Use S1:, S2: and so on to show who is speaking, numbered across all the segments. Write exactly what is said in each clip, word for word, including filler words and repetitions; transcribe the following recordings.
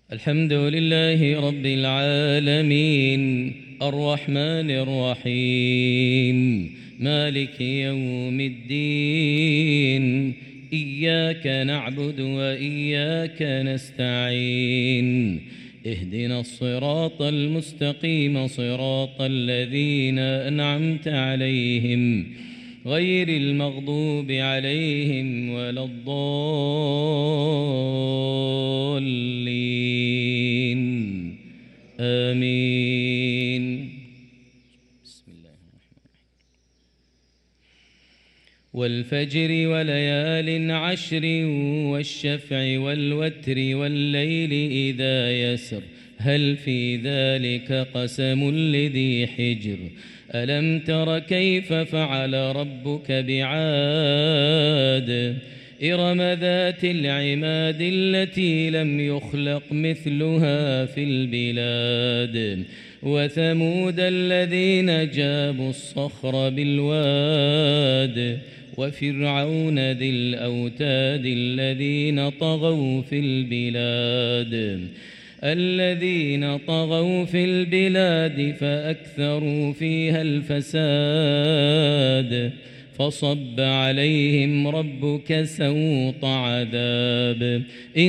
S1: الحمد لله رب العالمين الرحمن الرحيم مالك يوم الدين إياك نعبد وإياك نستعين اهدنا الصراط المستقيم صراط الذين أنعمت عليهم غير المغضوب عليهم ولا الضالين آمين. بسم الله الرحمن الرحيم. والفجر وليال عشر والشفع والوتر والليل إذا يسر هل في ذلك قسم لذي حجر ألم تر كيف فعل ربك بعاد إرم ذات العماد التي لم يخلق مثلها في البلاد وثمود الذين جابوا الصخر بالواد وفرعون ذي الأوتاد الذين طغوا في البلاد الذين طغوا في البلاد فأكثروا فيها الفساد فصب عليهم ربك سوط عذاب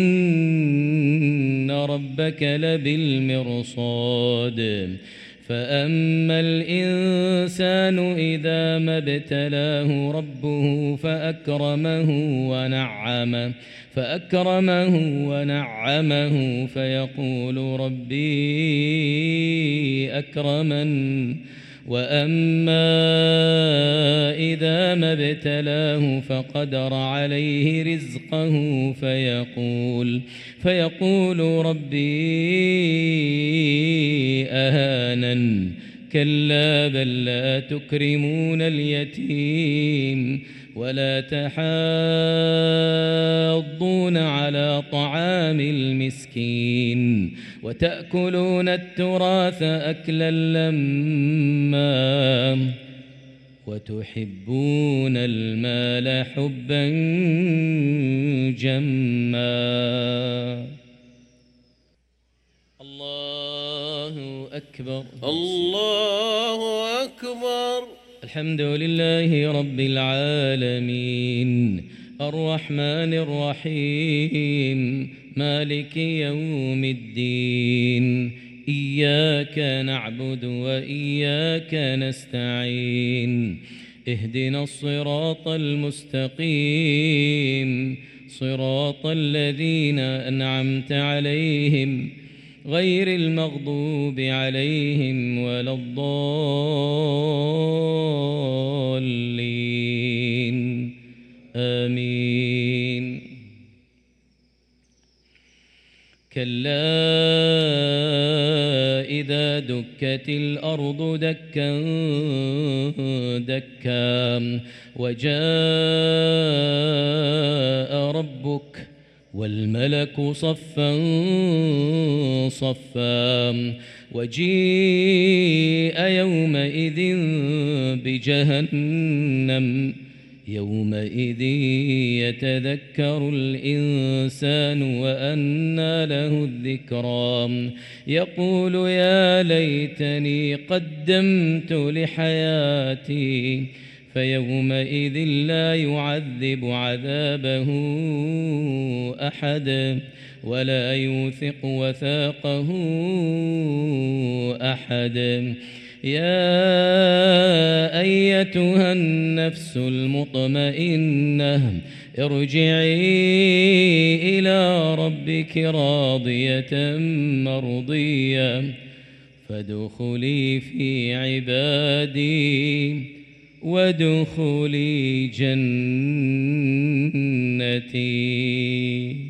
S1: إن ربك لبالمرصاد فأما الإنسان إذا ما ابتلاه ربه فأكرمه ونعمه فأكرمه ونعمه فيقول ربي أكرمن وأما إذا ما ابتلاه فقدر عليه رزقه فيقول فيقول ربي أهانن كلا بل لا تكرمون اليتيم ولا تحاضون على طعام المسكين وتأكلون التراث أكلا لما وتحبون المال حبا جما. الله أكبر
S2: الله أكبر.
S1: الحمد لله رب العالمين الرحمن الرحيم مالك يوم الدين إياك نعبد وإياك نستعين اهدنا الصراط المستقيم صراط الذين أنعمت عليهم غير المغضوب عليهم ولا الضالين آمين. كلا إذا دكت الأرض دكا دكا وجاء ربك والملك صفا صفا وجيء يومئذ بجهنم يومئذ يتذكر الإنسان وأنى له الذكرى يقول يا ليتني قدمت لحياتي فيومئذ لا يعذب عذابه أحد ولا يوثق وثاقه أحد. يا أيتها النفس المطمئنة ارجعي إلى ربك راضية مرضية فادخلي في عبادي وادخلي جنتي.